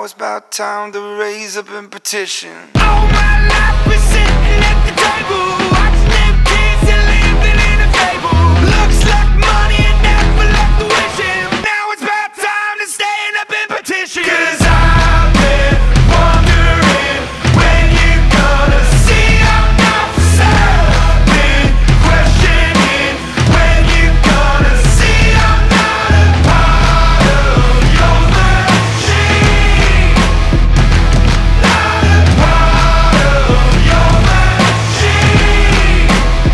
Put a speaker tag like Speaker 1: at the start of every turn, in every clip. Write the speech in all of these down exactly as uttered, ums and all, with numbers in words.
Speaker 1: Now it's about time to raise up and petition.
Speaker 2: All my life been sitting at the table, watching them kids and living in a fable. Looks like money and never left the wishing. Now it's about time to stand up and petition. 'Cause I've been wondering when you're gonna see I'm not for sale. Been questioning when you're gonna see I'm not a part of your machine. Not a part of your machine.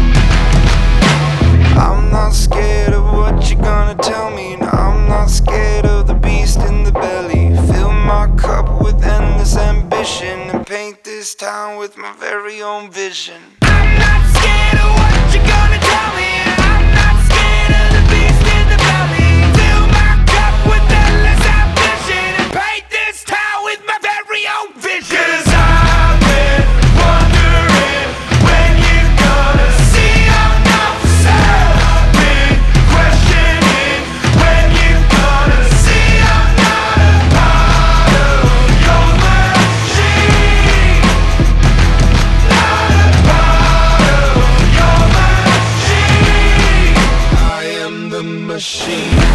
Speaker 1: I'm not scared of what you're gonna tell me, and I'm not scared of the beast in the belly. Fill my cup with endless ambition and paint this town with my very own vision.
Speaker 2: I'm not scared of what you're gonna tell me, and I'm not scared of the beast in the belly. Fill my cup with endless ambition and paint this town with my very own vision. 'Cause I've been wondering when you're gonna see I'm not for sale. Been questioning when you're gonna see I'm not a part of your machine. Not a part of your machine.
Speaker 1: I am the machine.